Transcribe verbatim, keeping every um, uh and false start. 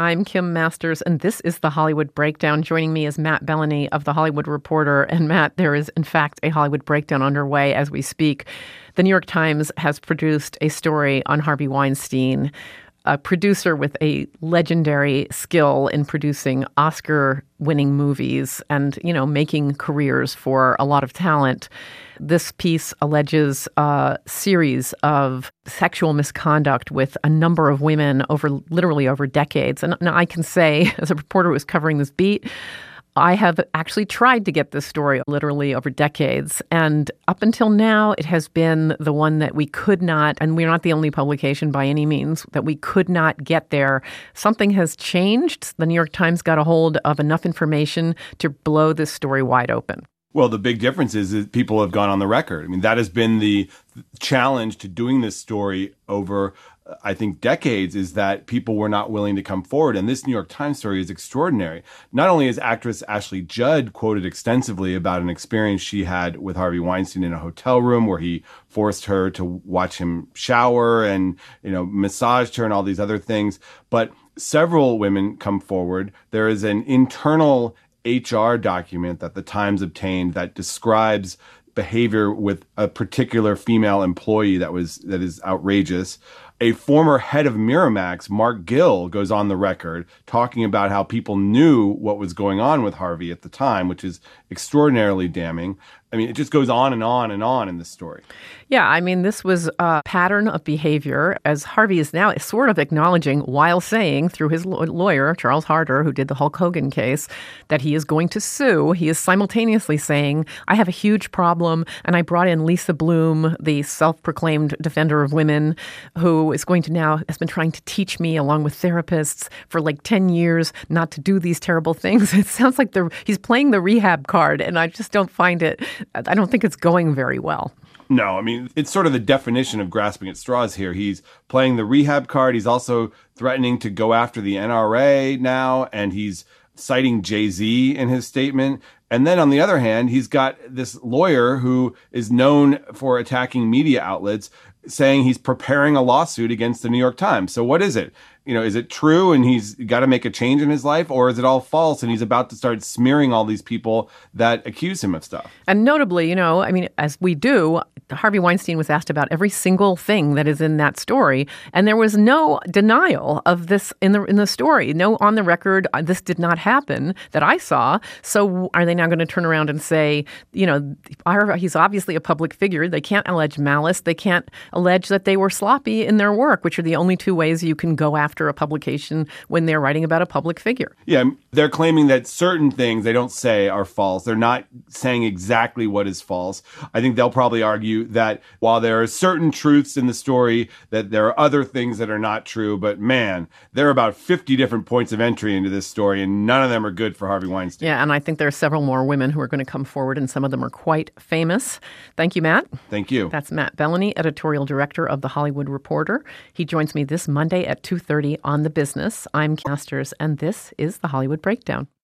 I'm Kim Masters, and this is The Hollywood Breakdown. Joining me is Matt Bellany of The Hollywood Reporter. And Matt, there is, in fact, a Hollywood Breakdown underway as we speak. The New York Times has produced a story on Harvey Weinstein, a producer with a legendary skill in producing Oscar-winning movies and, you know, making careers for a lot of talent. This piece alleges a series of sexual misconduct with a number of women over literally over decades. And now I can say, as a reporter who was covering this beat, I have actually tried to get this story literally over decades. And up until now, it has been the one that we could not, and we're not the only publication by any means, that we could not get there. Something has changed. The New York Times got a hold of enough information to blow this story wide open. Well, the big difference is that people have gone on the record. I mean, that has been the challenge to doing this story over, I think, decades, is that people were not willing to come forward. And this New York Times story is extraordinary. Not only is actress Ashley Judd quoted extensively about an experience she had with Harvey Weinstein in a hotel room where he forced her to watch him shower and, you know, massaged her and all these other things, but several women come forward. There is an internal H R document that the Times obtained that describes behavior with a particular female employee that was that is outrageous. A former head of Miramax, Mark Gill, goes on the record talking about how people knew what was going on with Harvey at the time, which is extraordinarily damning. I mean, it just goes on and on and on in this story. Yeah, I mean, this was a pattern of behavior, as Harvey is now sort of acknowledging while saying through his lawyer, Charles Harder, who did the Hulk Hogan case, that he is going to sue. He is simultaneously saying, I have a huge problem, and I brought in Lisa Bloom, the self-proclaimed defender of women, who is going to now, has been trying to teach me, along with therapists, for like ten years not to do these terrible things. It sounds like the, he's playing the rehab card, and I just don't find it, I don't think it's going very well. No, I mean, it's sort of the definition of grasping at straws here. He's playing the rehab card. He's also threatening to go after the N R A now, and he's citing Jay-Z in his statement. And then on the other hand, he's got this lawyer who is known for attacking media outlets, saying he's preparing a lawsuit against the New York Times. So what is it? You know, is it true and he's got to make a change in his life, or is it all false and he's about to start smearing all these people that accuse him of stuff? And notably, you know, I mean, as we do, Harvey Weinstein was asked about every single thing that is in that story, and there was no denial of this in the in the story. No on the record, uh, this did not happen that I saw. So are they now going to turn around and say, you know, he's obviously a public figure. They can't allege malice. They can't allege that they were sloppy in their work, which are the only two ways you can go after a publication when they're writing about a public figure. Yeah, they're claiming that certain things they don't say are false. They're not saying exactly what is false. I think they'll probably argue that while there are certain truths in the story, that there are other things that are not true. But man, there are about fifty different points of entry into this story, and none of them are good for Harvey Weinstein. Yeah, and I think there are several more women who are going to come forward, and some of them are quite famous. Thank you, Matt. Thank you. That's Matt Bellany, editorial director of The Hollywood Reporter. He joins me this Monday at two thirty on The Business. I'm Masters, and this is The Hollywood Breakdown.